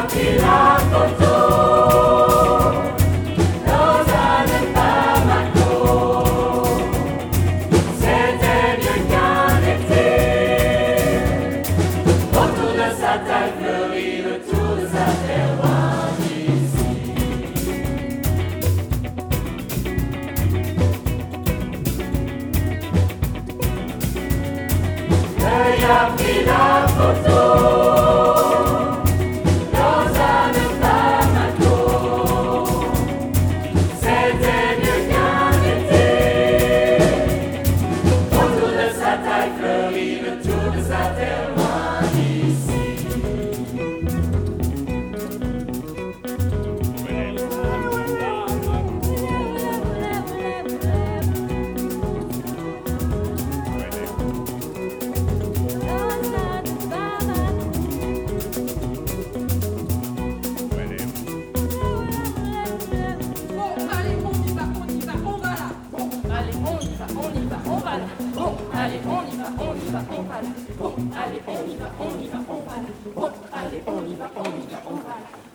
pris la photo. Lausanne, Bamako. C'était mieux qu'un été. Autour de sa taille fleurie, le tour de sa terre loin d'ici. L'œil a pris la photo. Lausanne, Bamako. C'était mieux qu'un été. Autour de sa taille fleurie, le tour de sa terre loin d'ici. Bon, allez, on y va, on y va, on va là. Bon, allez, on y va, on y va, on va là. Bon, allez, on y va, on y va, on va là.